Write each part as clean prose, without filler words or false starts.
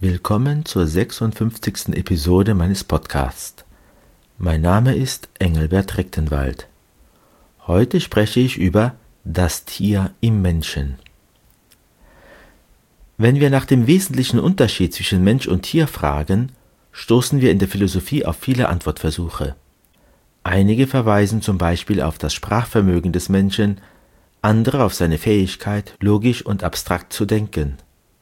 Willkommen zur 56. Episode meines Podcasts. Mein Name ist Engelbert Rechtenwald. Heute spreche ich über das Tier im Menschen. Wenn wir nach dem wesentlichen Unterschied zwischen Mensch und Tier fragen, stoßen wir in der Philosophie auf viele Antwortversuche. Einige verweisen zum Beispiel auf das Sprachvermögen des Menschen, andere auf seine Fähigkeit, logisch und abstrakt zu denken.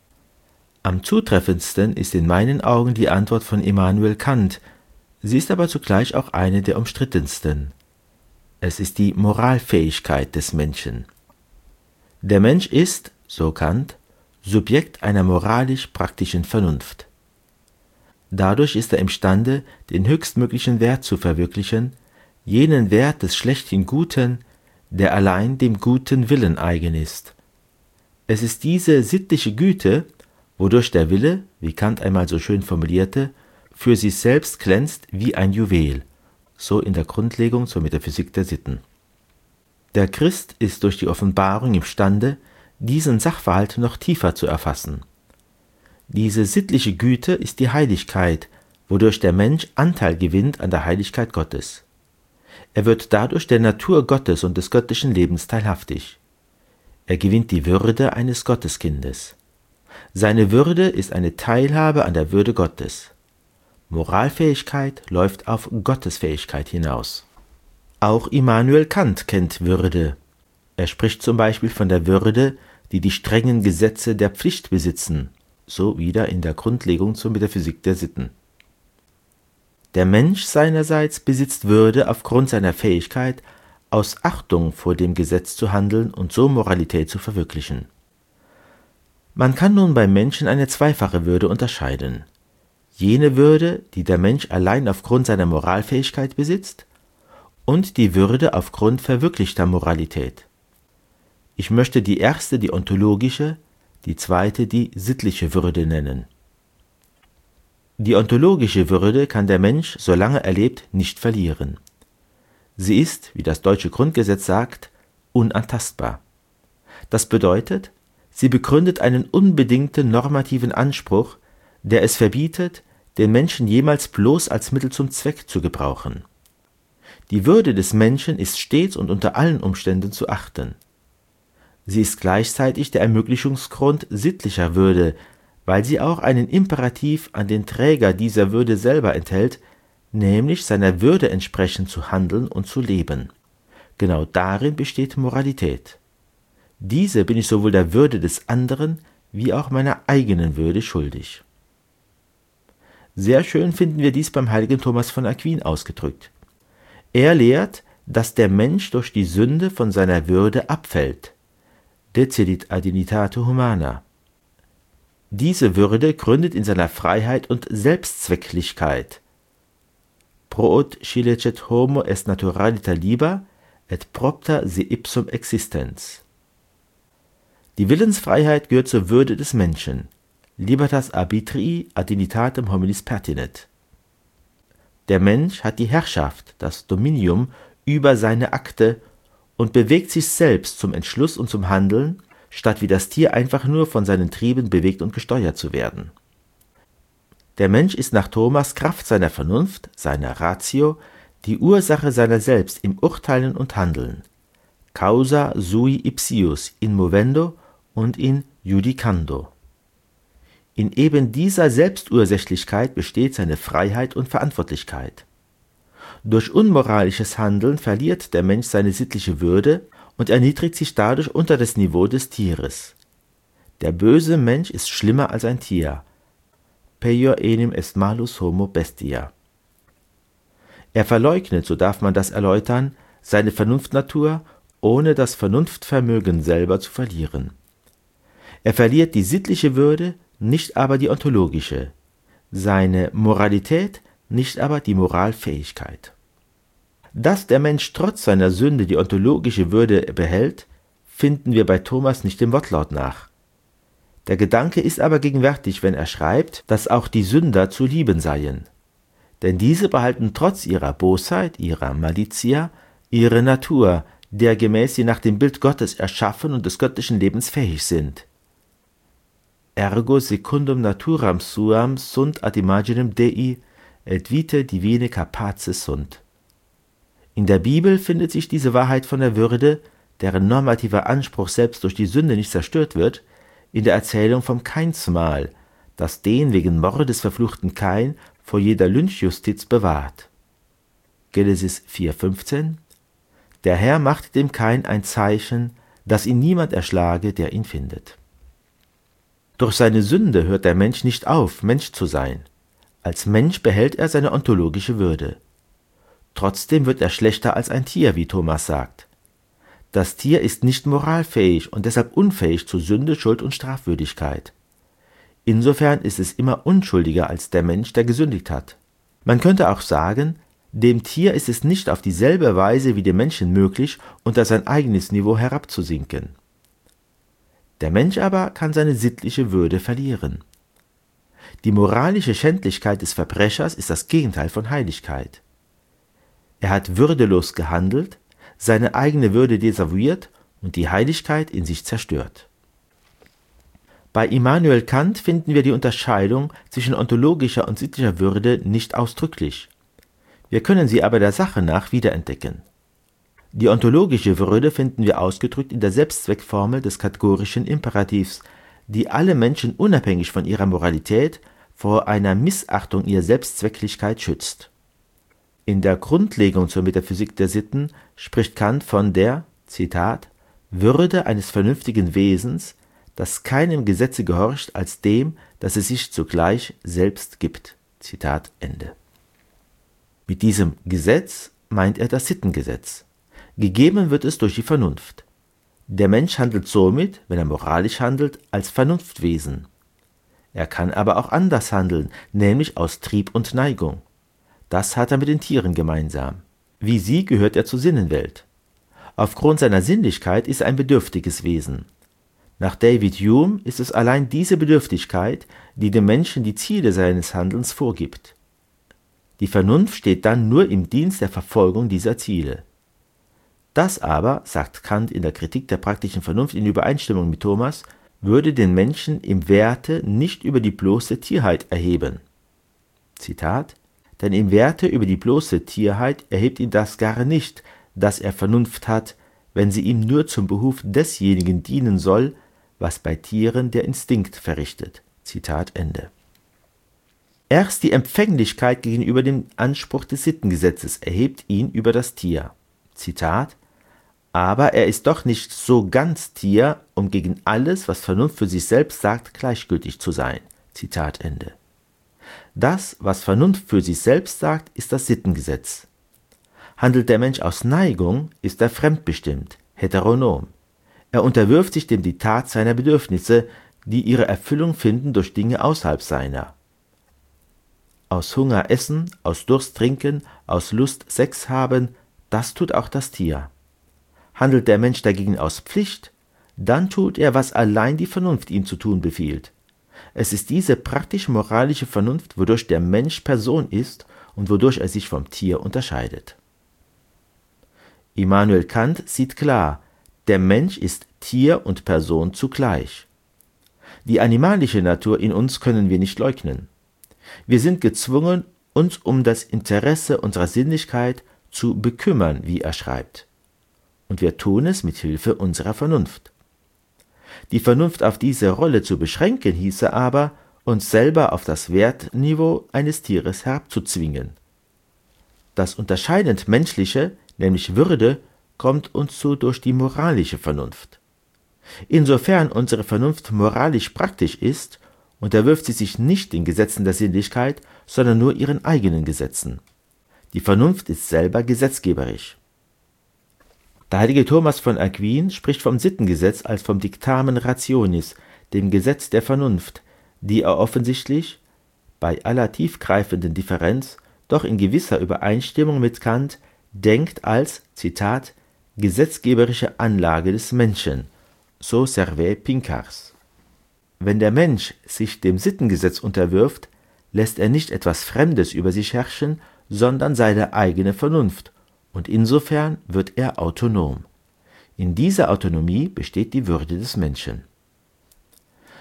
Am zutreffendsten ist in meinen Augen die Antwort von Immanuel Kant, sie ist aber zugleich auch eine der umstrittensten. Es ist die Moralfähigkeit des Menschen. Der Mensch ist, so Kant, Subjekt einer moralisch-praktischen Vernunft. Dadurch ist er imstande, den höchstmöglichen Wert zu verwirklichen, jenen Wert des schlechthin Guten, der allein dem guten Willen eigen ist. Es ist diese sittliche Güte, wodurch der Wille, wie Kant einmal so schön formulierte, für sich selbst glänzt wie ein Juwel, so in der Grundlegung zur Metaphysik der Sitten. Der Christ ist durch die Offenbarung imstande, diesen Sachverhalt noch tiefer zu erfassen. Diese sittliche Güte ist die Heiligkeit, wodurch der Mensch Anteil gewinnt an der Heiligkeit Gottes. Er wird dadurch der Natur Gottes und des göttlichen Lebens teilhaftig. Er gewinnt die Würde eines Gotteskindes. Seine Würde ist eine Teilhabe an der Würde Gottes. Moralfähigkeit läuft auf Gottesfähigkeit hinaus. Auch Immanuel Kant kennt Würde. Er spricht zum Beispiel von der Würde, die die strengen Gesetze der Pflicht besitzen, so wieder in der Grundlegung zur Metaphysik der Sitten. Der Mensch seinerseits besitzt Würde aufgrund seiner Fähigkeit, aus Achtung vor dem Gesetz zu handeln und so Moralität zu verwirklichen. Man kann nun beim Menschen eine zweifache Würde unterscheiden. Jene Würde, die der Mensch allein aufgrund seiner Moralfähigkeit besitzt, und die Würde aufgrund verwirklichter Moralität. Ich möchte die erste die ontologische, die zweite die sittliche Würde nennen. Die ontologische Würde kann der Mensch, solange er lebt, nicht verlieren. Sie ist, wie das deutsche Grundgesetz sagt, unantastbar. Das bedeutet, sie begründet einen unbedingten normativen Anspruch, der es verbietet, den Menschen jemals bloß als Mittel zum Zweck zu gebrauchen. Die Würde des Menschen ist stets und unter allen Umständen zu achten. Sie ist gleichzeitig der Ermöglichungsgrund sittlicher Würde, weil sie auch einen Imperativ an den Träger dieser Würde selber enthält, nämlich seiner Würde entsprechend zu handeln und zu leben. Genau darin besteht Moralität. Diese bin ich sowohl der Würde des anderen wie auch meiner eigenen Würde schuldig. Sehr schön finden wir dies beim heiligen Thomas von Aquin ausgedrückt. Er lehrt, dass der Mensch durch die Sünde von seiner Würde abfällt. Decedit ad dignitate humana. Diese Würde gründet in seiner Freiheit und Selbstzwecklichkeit. Prout scilicet homo est naturaliter liber, et propter se ipsum existens. Die Willensfreiheit gehört zur Würde des Menschen. Libertas arbitrii ad dignitatem hominis pertinet. Der Mensch hat die Herrschaft, das Dominium, über seine Akte und bewegt sich selbst zum Entschluss und zum Handeln, statt wie das Tier einfach nur von seinen Trieben bewegt und gesteuert zu werden. Der Mensch ist nach Thomas Kraft seiner Vernunft, seiner Ratio, die Ursache seiner selbst im Urteilen und Handeln. Causa sui ipsius in movendo und in judicando. In eben dieser Selbstursächlichkeit besteht seine Freiheit und Verantwortlichkeit. Durch unmoralisches Handeln verliert der Mensch seine sittliche Würde und erniedrigt sich dadurch unter das Niveau des Tieres. Der böse Mensch ist schlimmer als ein Tier. Peior enim est malus homo bestia. Er verleugnet, so darf man das erläutern, seine Vernunftnatur, ohne das Vernunftvermögen selber zu verlieren. Er verliert die sittliche Würde, nicht aber die ontologische, seine Moralität, nicht aber die Moralfähigkeit. Dass der Mensch trotz seiner Sünde die ontologische Würde behält, finden wir bei Thomas nicht dem Wortlaut nach. Der Gedanke ist aber gegenwärtig, wenn er schreibt, dass auch die Sünder zu lieben seien. Denn diese behalten trotz ihrer Bosheit, ihrer Malitia, ihre Natur, der gemäß sie nach dem Bild Gottes erschaffen und des göttlichen Lebens fähig sind. ergo secundum naturam suam sunt ad imaginem Dei, et vitae divinae capaces sunt. In der Bibel findet sich diese Wahrheit von der Würde, deren normativer Anspruch selbst durch die Sünde nicht zerstört wird, in der Erzählung vom Kainsmahl, das den wegen Mordes verfluchten Kain vor jeder Lynchjustiz bewahrt. Genesis 4,15: Der Herr macht dem Kain ein Zeichen, dass ihn niemand erschlage, der ihn findet. Durch seine Sünde hört der Mensch nicht auf, Mensch zu sein. Als Mensch behält er seine ontologische Würde. Trotzdem wird er schlechter als ein Tier, wie Thomas sagt. Das Tier ist nicht moralfähig und deshalb unfähig zu Sünde, Schuld und Strafwürdigkeit. Insofern ist es immer unschuldiger als der Mensch, der gesündigt hat. Man könnte auch sagen, dem Tier ist es nicht auf dieselbe Weise wie dem Menschen möglich, unter sein eigenes Niveau herabzusinken. Der Mensch aber kann seine sittliche Würde verlieren. Die moralische Schändlichkeit des Verbrechers ist das Gegenteil von Heiligkeit. Er hat würdelos gehandelt, seine eigene Würde desavouiert und die Heiligkeit in sich zerstört. Bei Immanuel Kant finden wir die Unterscheidung zwischen ontologischer und sittlicher Würde nicht ausdrücklich. Wir können sie aber der Sache nach wiederentdecken. Die ontologische Würde finden wir ausgedrückt in der Selbstzweckformel des kategorischen Imperativs, die alle Menschen unabhängig von ihrer Moralität vor einer Missachtung ihrer Selbstzwecklichkeit schützt. In der Grundlegung zur Metaphysik der Sitten spricht Kant von der, Zitat, Würde eines vernünftigen Wesens, das keinem Gesetze gehorcht als dem, das es sich zugleich selbst gibt. Zitat Ende. Mit diesem Gesetz meint er das Sittengesetz. Gegeben wird es durch die Vernunft. Der Mensch handelt somit, wenn er moralisch handelt, als Vernunftwesen. Er kann aber auch anders handeln, nämlich aus Trieb und Neigung. Das hat er mit den Tieren gemeinsam. Wie sie gehört er zur Sinnenwelt. Aufgrund seiner Sinnlichkeit ist er ein bedürftiges Wesen. Nach David Hume ist es allein diese Bedürftigkeit, die dem Menschen die Ziele seines Handelns vorgibt. Die Vernunft steht dann nur im Dienst der Verfolgung dieser Ziele. Das aber, sagt Kant in der Kritik der praktischen Vernunft in Übereinstimmung mit Thomas, würde den Menschen im Werte nicht über die bloße Tierheit erheben. Zitat: Denn im Werte über die bloße Tierheit erhebt ihn das gar nicht, dass er Vernunft hat, wenn sie ihm nur zum Behuf desjenigen dienen soll, was bei Tieren der Instinkt verrichtet. Zitat Ende. Erst die Empfänglichkeit gegenüber dem Anspruch des Sittengesetzes erhebt ihn über das Tier. Zitat: Aber er ist doch nicht so ganz Tier, um gegen alles, was Vernunft für sich selbst sagt, gleichgültig zu sein. Zitat Ende. Das, was Vernunft für sich selbst sagt, ist das Sittengesetz. Handelt der Mensch aus Neigung, ist er fremdbestimmt, heteronom. Er unterwirft sich dem Diktat seiner Bedürfnisse, die ihre Erfüllung finden durch Dinge außerhalb seiner. Aus Hunger essen, aus Durst trinken, aus Lust Sex haben, das tut auch das Tier. Handelt der Mensch dagegen aus Pflicht, dann tut er, was allein die Vernunft ihm zu tun befiehlt. Es ist diese praktisch-moralische Vernunft, wodurch der Mensch Person ist und wodurch er sich vom Tier unterscheidet. Immanuel Kant sieht klar, der Mensch ist Tier und Person zugleich. Die animalische Natur in uns können wir nicht leugnen. Wir sind gezwungen, uns um das Interesse unserer Sinnlichkeit zu bekümmern, wie er schreibt. Und wir tun es mit Hilfe unserer Vernunft. Die Vernunft auf diese Rolle zu beschränken, hieße aber, uns selber auf das Wertniveau eines Tieres herabzuzwingen. Das unterscheidend Menschliche, nämlich Würde, kommt uns zu durch die moralische Vernunft. Insofern unsere Vernunft moralisch praktisch ist, unterwirft sie sich nicht den Gesetzen der Sinnlichkeit, sondern nur ihren eigenen Gesetzen. Die Vernunft ist selber gesetzgeberisch. Der heilige Thomas von Aquin spricht vom Sittengesetz als vom Dictamen rationis, dem Gesetz der Vernunft, die er offensichtlich, bei aller tiefgreifenden Differenz, doch in gewisser Übereinstimmung mit Kant, denkt als, Zitat, gesetzgeberische Anlage des Menschen, so servait Pinckars. Wenn der Mensch sich dem Sittengesetz unterwirft, lässt er nicht etwas Fremdes über sich herrschen, sondern seine eigene Vernunft, und insofern wird er autonom. In dieser Autonomie besteht die Würde des Menschen.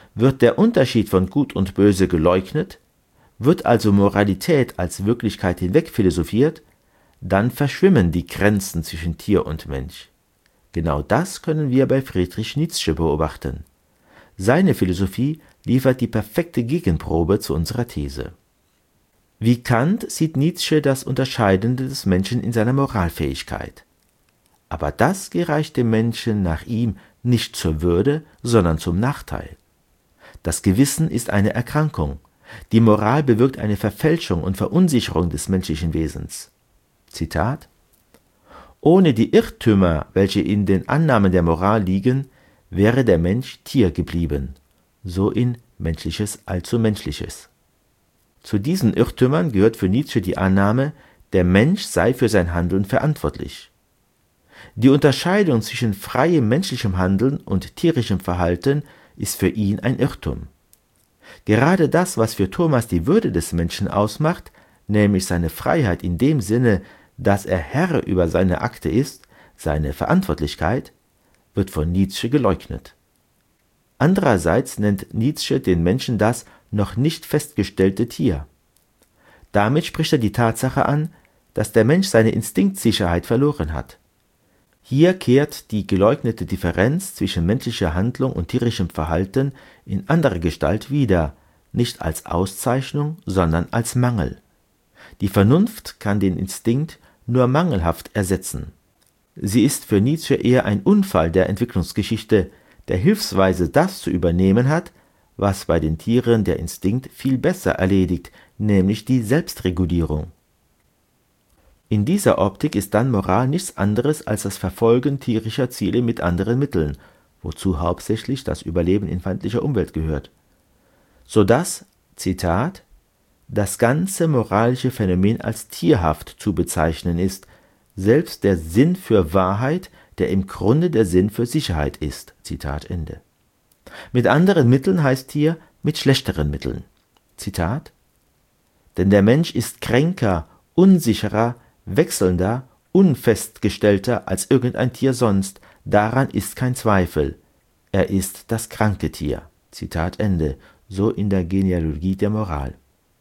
Wird der Unterschied von Gut und Böse geleugnet, wird also Moralität als Wirklichkeit hinweg philosophiert, dann verschwimmen die Grenzen zwischen Tier und Mensch. Genau das können wir bei Friedrich Nietzsche beobachten. Seine Philosophie liefert die perfekte Gegenprobe zu unserer These. Wie Kant sieht Nietzsche das Unterscheidende des Menschen in seiner Moralfähigkeit. Aber das gereicht dem Menschen nach ihm nicht zur Würde, sondern zum Nachteil. Das Gewissen ist eine Erkrankung. Die Moral bewirkt eine Verfälschung und Verunsicherung des menschlichen Wesens. Zitat: Ohne die Irrtümer, welche in den Annahmen der Moral liegen, wäre der Mensch Tier geblieben, so in Menschliches allzu Menschliches. Zu diesen Irrtümern gehört für Nietzsche die Annahme, der Mensch sei für sein Handeln verantwortlich. Die Unterscheidung zwischen freiem menschlichem Handeln und tierischem Verhalten ist für ihn ein Irrtum. Gerade das, was für Thomas die Würde des Menschen ausmacht, nämlich seine Freiheit in dem Sinne, dass er Herr über seine Akte ist, seine Verantwortlichkeit, wird von Nietzsche geleugnet. Andererseits nennt Nietzsche den Menschen das noch nicht festgestellte Tier. Damit spricht er die Tatsache an, dass der Mensch seine Instinktsicherheit verloren hat. Hier kehrt die geleugnete Differenz zwischen menschlicher Handlung und tierischem Verhalten in anderer Gestalt wieder, nicht als Auszeichnung, sondern als Mangel. Die Vernunft kann den Instinkt nur mangelhaft ersetzen. Sie ist für Nietzsche eher ein Unfall der Entwicklungsgeschichte, der hilfsweise das zu übernehmen hat, was bei den Tieren der Instinkt viel besser erledigt, nämlich die Selbstregulierung. In dieser Optik ist dann Moral nichts anderes als das Verfolgen tierischer Ziele mit anderen Mitteln, wozu hauptsächlich das Überleben in feindlicher Umwelt gehört, sodass, Zitat, das ganze moralische Phänomen als tierhaft zu bezeichnen ist, selbst der Sinn für Wahrheit, der im Grunde der Sinn für Sicherheit ist. Zitat Ende. Mit anderen Mitteln heißt hier mit schlechteren Mitteln. Zitat: Denn der Mensch ist kränker, unsicherer, wechselnder, unfestgestellter als irgendein Tier sonst, daran ist kein Zweifel. Er ist das kranke Tier. Zitat Ende, so in der Genealogie der Moral.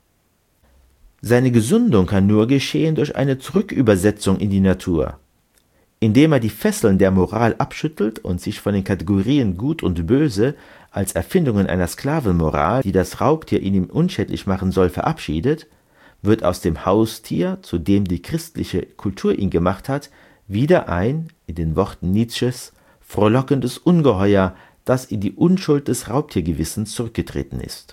Seine Gesundung kann nur geschehen durch eine Zurückübersetzung in die Natur. Indem er die Fesseln der Moral abschüttelt und sich von den Kategorien Gut und Böse als Erfindungen einer Sklavenmoral, die das Raubtier in ihm unschädlich machen soll, verabschiedet, wird aus dem Haustier, zu dem die christliche Kultur ihn gemacht hat, wieder ein, in den Worten Nietzsches, frohlockendes Ungeheuer, das in die Unschuld des Raubtiergewissens zurückgetreten ist.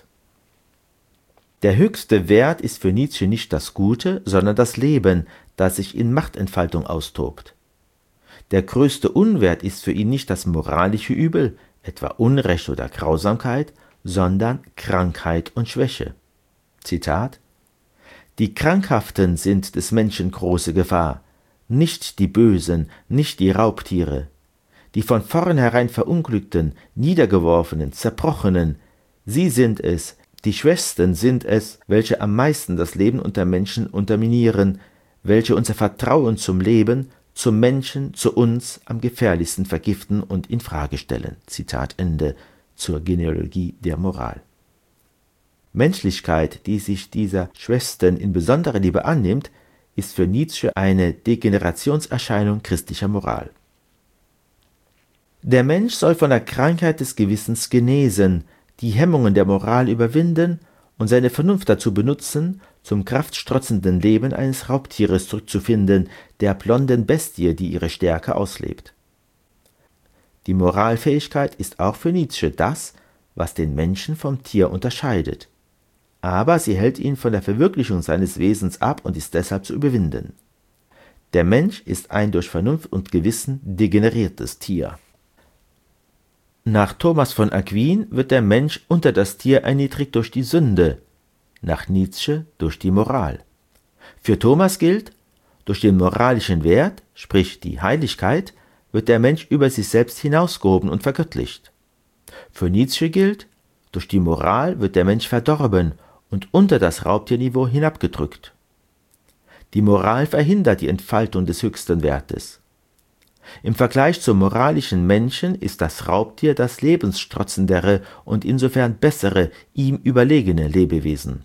Der höchste Wert ist für Nietzsche nicht das Gute, sondern das Leben, das sich in Machtentfaltung austobt. Der größte Unwert ist für ihn nicht das moralische Übel, etwa Unrecht oder Grausamkeit, sondern Krankheit und Schwäche. Zitat: Die Krankhaften sind des Menschen große Gefahr, nicht die Bösen, nicht die Raubtiere. Die von vornherein Verunglückten, Niedergeworfenen, Zerbrochenen, sie sind es, die Schwächsten sind es, welche am meisten das Leben unter Menschen unterminieren, welche unser Vertrauen zum Leben, zum Menschen, zu uns am gefährlichsten vergiften und in Frage stellen. Zitat Ende zur Genealogie der Moral. Menschlichkeit, die sich dieser Schwächsten in besonderer Liebe annimmt, ist für Nietzsche eine Degenerationserscheinung christlicher Moral. Der Mensch soll von der Krankheit des Gewissens genesen, die Hemmungen der Moral überwinden und seine Vernunft dazu benutzen, zum kraftstrotzenden Leben eines Raubtieres zurückzufinden, der blonden Bestie, die ihre Stärke auslebt. Die Moralfähigkeit ist auch für Nietzsche das, was den Menschen vom Tier unterscheidet. Aber sie hält ihn von der Verwirklichung seines Wesens ab und ist deshalb zu überwinden. Der Mensch ist ein durch Vernunft und Gewissen degeneriertes Tier. Nach Thomas von Aquin wird der Mensch unter das Tier erniedrigt durch die Sünde, nach Nietzsche durch die Moral. Für Thomas gilt, durch den moralischen Wert, sprich die Heiligkeit, wird der Mensch über sich selbst hinausgehoben und vergöttlicht. Für Nietzsche gilt, durch die Moral wird der Mensch verdorben und unter das Raubtierniveau hinabgedrückt. Die Moral verhindert die Entfaltung des höchsten Wertes. Im Vergleich zum moralischen Menschen ist das Raubtier das lebensstrotzendere und insofern bessere, ihm überlegene Lebewesen.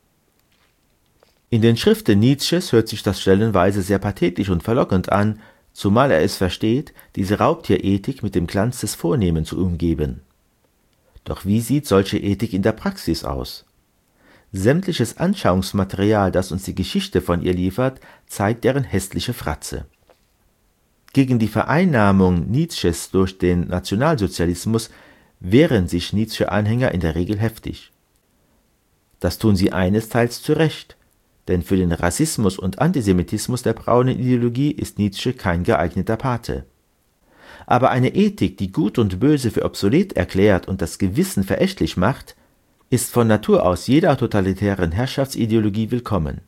In den Schriften Nietzsches hört sich das stellenweise sehr pathetisch und verlockend an, zumal er es versteht, diese Raubtierethik mit dem Glanz des Vornehmen zu umgeben. Doch wie sieht solche Ethik in der Praxis aus? Sämtliches Anschauungsmaterial, das uns die Geschichte von ihr liefert, zeigt deren hässliche Fratze. Gegen die Vereinnahmung Nietzsches durch den Nationalsozialismus wehren sich Nietzsche-Anhänger in der Regel heftig. Das tun sie einesteils zu Recht, denn für den Rassismus und Antisemitismus der braunen Ideologie ist Nietzsche kein geeigneter Pate. Aber eine Ethik, die Gut und Böse für obsolet erklärt und das Gewissen verächtlich macht, ist von Natur aus jeder totalitären Herrschaftsideologie willkommen.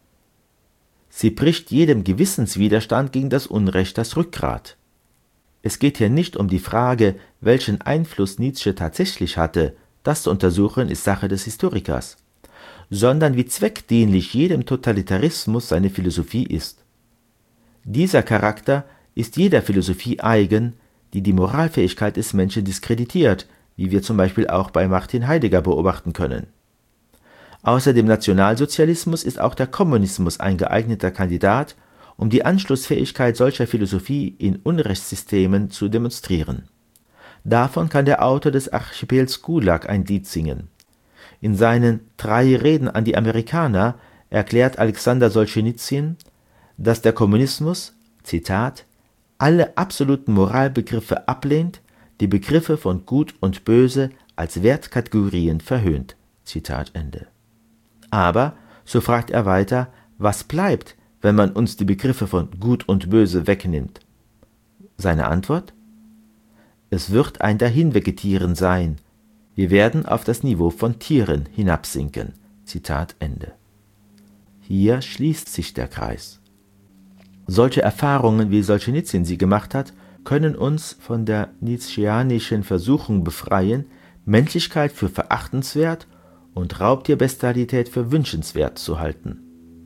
Sie bricht jedem Gewissenswiderstand gegen das Unrecht das Rückgrat. Es geht hier nicht um die Frage, welchen Einfluss Nietzsche tatsächlich hatte, das zu untersuchen ist Sache des Historikers, sondern wie zweckdienlich jedem Totalitarismus seine Philosophie ist. Dieser Charakter ist jeder Philosophie eigen, die die Moralfähigkeit des Menschen diskreditiert, wie wir zum Beispiel auch bei Martin Heidegger beobachten können. Außer dem Nationalsozialismus ist auch der Kommunismus ein geeigneter Kandidat, um die Anschlussfähigkeit solcher Philosophie in Unrechtssystemen zu demonstrieren. Davon kann der Autor des Archipels Gulag ein Lied singen. In seinen 3 Reden an die Amerikaner erklärt Alexander Solschenizyn, dass der Kommunismus, Zitat, alle absoluten Moralbegriffe ablehnt, die Begriffe von Gut und Böse als Wertkategorien verhöhnt. Zitat Ende. Aber, so fragt er weiter, was bleibt, wenn man uns die Begriffe von Gut und Böse wegnimmt? Seine Antwort? Es wird ein Dahinvegetieren sein. Wir werden auf das Niveau von Tieren hinabsinken. Zitat Ende. Hier schließt sich der Kreis. Solche Erfahrungen, wie Solschenizyn sie gemacht hat, können uns von der nietzscheanischen Versuchung befreien, Menschlichkeit für verachtenswert und Raubtierbestialität für wünschenswert zu halten.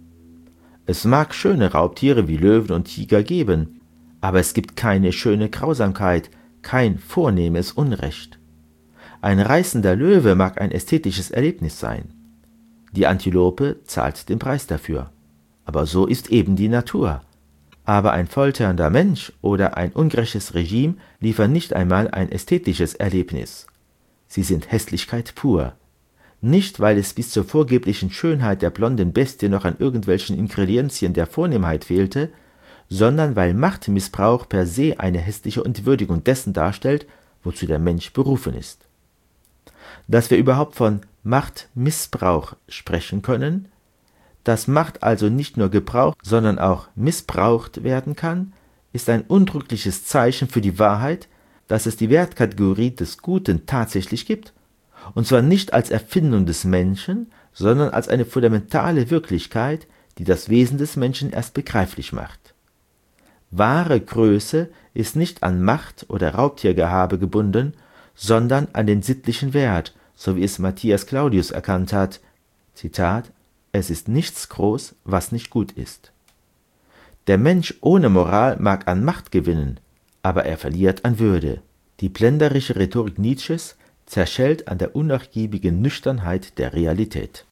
Es mag schöne Raubtiere wie Löwen und Tiger geben, aber es gibt keine schöne Grausamkeit, kein vornehmes Unrecht. Ein reißender Löwe mag ein ästhetisches Erlebnis sein. Die Antilope zahlt den Preis dafür. Aber so ist eben die Natur. Aber ein folternder Mensch oder ein ungerechtes Regime liefern nicht einmal ein ästhetisches Erlebnis. Sie sind Hässlichkeit pur. Nicht, weil es bis zur vorgeblichen Schönheit der blonden Bestie noch an irgendwelchen Ingredienzien der Vornehmheit fehlte, sondern weil Machtmissbrauch per se eine hässliche Entwürdigung dessen darstellt, wozu der Mensch berufen ist. Dass wir überhaupt von Machtmissbrauch sprechen können, dass Macht also nicht nur gebraucht, sondern auch missbraucht werden kann, ist ein undrückliches Zeichen für die Wahrheit, dass es die Wertkategorie des Guten tatsächlich gibt, und zwar nicht als Erfindung des Menschen, sondern als eine fundamentale Wirklichkeit, die das Wesen des Menschen erst begreiflich macht. Wahre Größe ist nicht an Macht oder Raubtiergehabe gebunden, sondern an den sittlichen Wert, so wie es Matthias Claudius erkannt hat, Zitat, es ist nichts groß, was nicht gut ist. Der Mensch ohne Moral mag an Macht gewinnen, aber er verliert an Würde. Die plenderische Rhetorik Nietzsches zerschellt an der unnachgiebigen Nüchternheit der Realität.